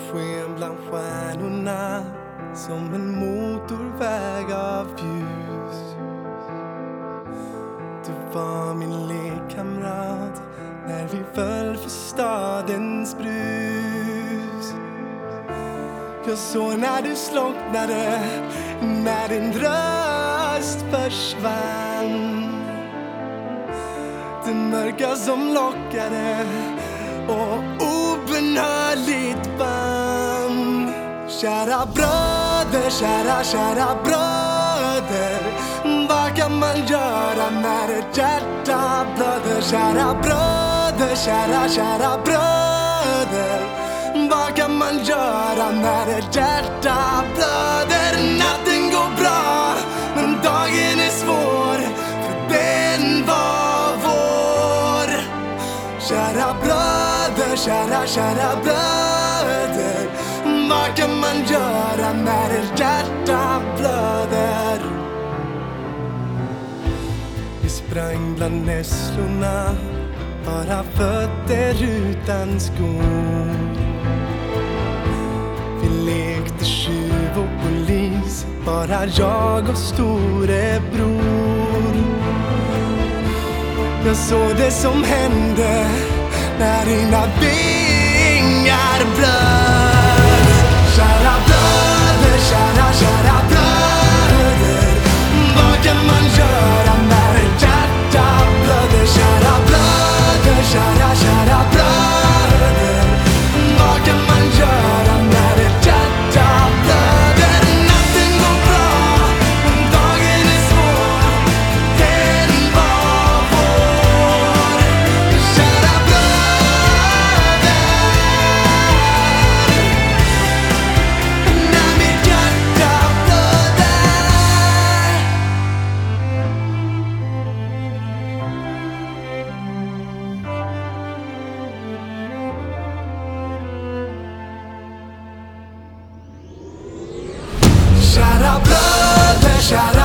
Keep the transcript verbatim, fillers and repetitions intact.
sken bland stjärnorna som en motorväg av ljus. Du var min lekkamrat när vi föll för stadens brus. Jag såg när du slocknade, när din röst försvann. Det mörka som lockade och obenhörligt band. Kära bröder, kära, kära bröder, vad kan man göra när ett hjärta blöder? Kära bröder, kära, kära bröder, vad kan man göra när ett hjärta blöder? Natten går bra, men dagen är svår, för den var vår. Kära bröder, kära, kära bröder, vad kan man göra när ett hjärta blöder? Vi sprang bland nässlorna, bara fötter utan skor. Vi lekte tjuv och polis, bara jag och storebror. Jag såg det som hände när dina vingar blöt. Kära bröder, kära, kära bröder, vad kan man göra när ett hjärta blöder? Kära bröder, kära, kära bröder, vad kan man göra när ett hjärta blöder? Natten går bra, men dagen är svår, den var vår. Kära bröder, när mitt hjärta blöder. Kära bröder, kära